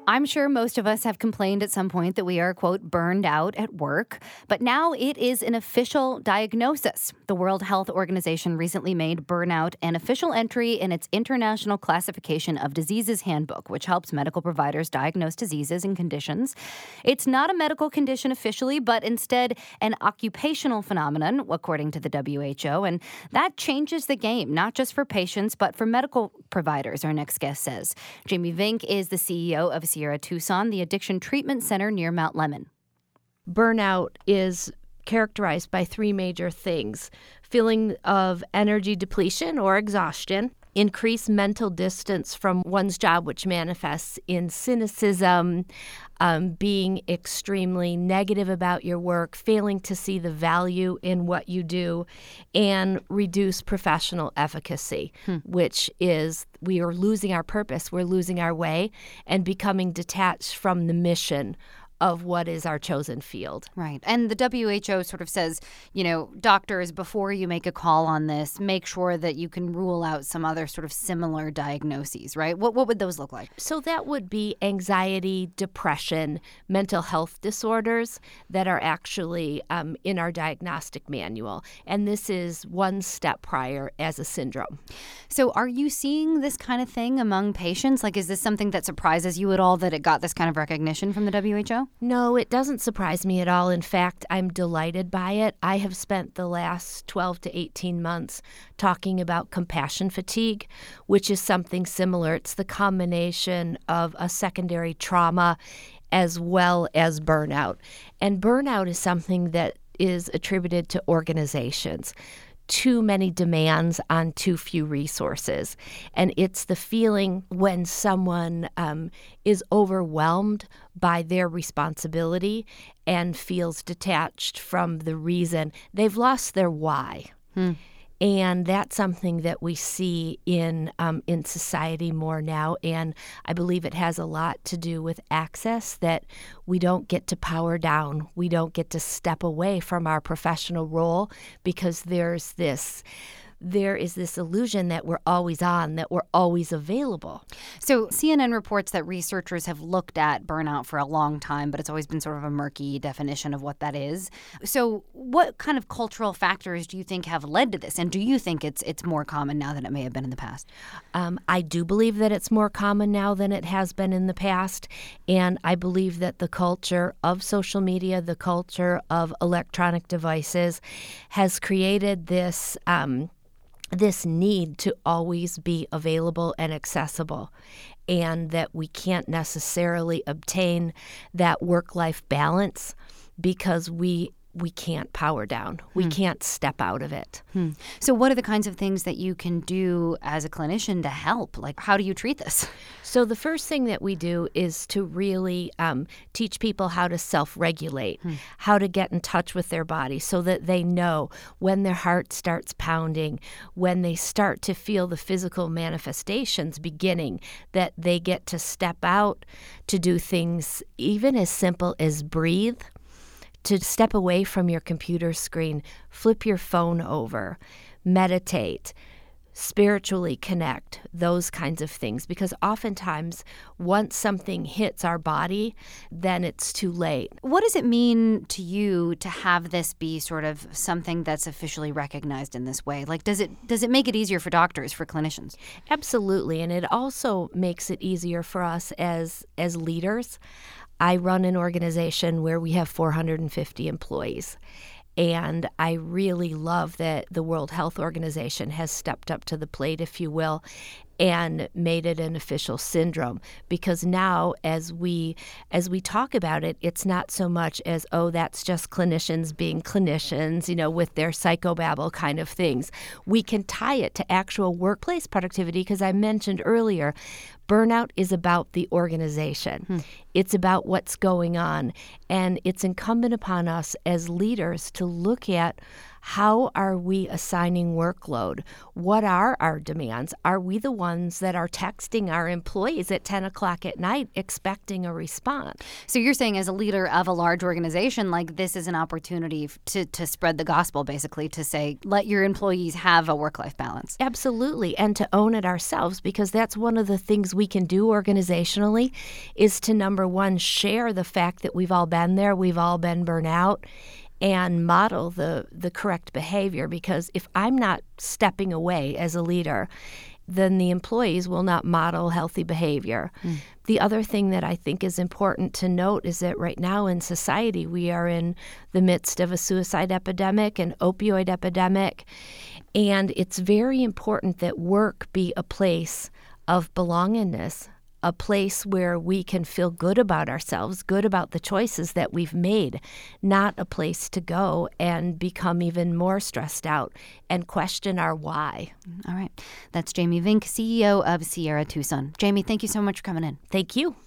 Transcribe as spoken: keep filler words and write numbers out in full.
I'm sure most of us have complained at some point that we are, quote, burned out at work, but now it is an official diagnosis. The World Health Organization recently made burnout an official entry in its International Classification of Diseases Handbook, which helps medical providers diagnose diseases and conditions. It's not a medical condition officially, but instead an occupational phenomenon, according to the W H O, and that changes the game, not just for patients, but for medical providers, our next guest says. Jamie Vink is the C E O of Sierra Tucson, the addiction treatment center near Mount Lemmon. Burnout is characterized by three major things: feeling of energy depletion or exhaustion, increased mental distance from one's job, which manifests in cynicism, um, being extremely negative about your work, failing to see the value in what you do, and reduced professional efficacy, hmm. which is we are losing our purpose, we're losing our way, and becoming detached from the mission of what is our chosen field. Right. And the W H O sort of says, you know, doctors, before you make a call on this, make sure that you can rule out some other sort of similar diagnoses, right? What what would those look like? So that would be anxiety, depression, mental health disorders that are actually um, in our diagnostic manual. And this is one step prior as a syndrome. So are you seeing this kind of thing among patients? Like, is this something that surprises you at all that it got this kind of recognition from the W H O? No, it doesn't surprise me at all. In fact, I'm delighted by it. I have spent the last twelve to eighteen months talking about compassion fatigue, which is something similar. It's the combination of a secondary trauma as well as burnout. And burnout is something that is attributed to organizations. Too many demands on too few resources. And it's the feeling when someone um, is overwhelmed by their responsibility and feels detached from the reason. They've lost their why. Hmm. And that's something that we see in um, in society more now. And I believe it has a lot to do with access, that we don't get to power down. We don't get to step away from our professional role because there's this there is this illusion that we're always on, that we're always available. So C N N reports that researchers have looked at burnout for a long time, but it's always been sort of a murky definition of what that is. So what kind of cultural factors do you think have led to this? And do you think it's it's more common now than it may have been in the past? Um, I do believe that it's more common now than it has been in the past. And I believe that the culture of social media, the culture of electronic devices has created this um, this need to always be available and accessible, and that we can't necessarily obtain that work-life balance because we we can't power down. We hmm. can't step out of it. Hmm. So what are the kinds of things that you can do as a clinician to help? Like, how do you treat this? So the first thing that we do is to really um, teach people how to self-regulate, hmm. how to get in touch with their body so that they know when their heart starts pounding, when they start to feel the physical manifestations beginning, that they get to step out to do things even as simple as breathe, to step away from your computer screen, flip your phone over, meditate, spiritually connect, those kinds of things. Because oftentimes, once something hits our body, then it's too late. What does it mean to you to have this be sort of something that's officially recognized in this way? Like, does it does it make it easier for doctors, for clinicians? Absolutely. And it also makes it easier for us as as leaders. I run an organization where we have four hundred fifty employees, and I really love that the World Health Organization has stepped up to the plate, if you will, and made it an official syndrome. Because now, as we as we talk about it, it's not so much as, oh, that's just clinicians being clinicians, you know, with their psychobabble kind of things. We can tie it to actual workplace productivity, because I mentioned earlier, burnout is about the organization. Hmm. It's about what's going on. And it's incumbent upon us as leaders to look at How are we assigning workload? What are our demands? Are we the ones that are texting our employees at ten o'clock at night expecting a response? So you're saying as a leader of a large organization, like this is an opportunity to, to spread the gospel, basically, to say, let your employees have a work-life balance. Absolutely, and to own it ourselves, because that's one of the things we can do organizationally is to, number one, share the fact that we've all been there, we've all been burnt out, and model the, the correct behavior. Because if I'm not stepping away as a leader, then the employees will not model healthy behavior. Mm. The other thing that I think is important to note is that right now in society, we are in the midst of a suicide epidemic, an opioid epidemic, and it's very important that work be a place of belongingness, a place where we can feel good about ourselves, good about the choices that we've made, not a place to go and become even more stressed out and question our why. All right. That's Jamie Vink, C E O of Sierra Tucson. Jamie, thank you so much for coming in. Thank you.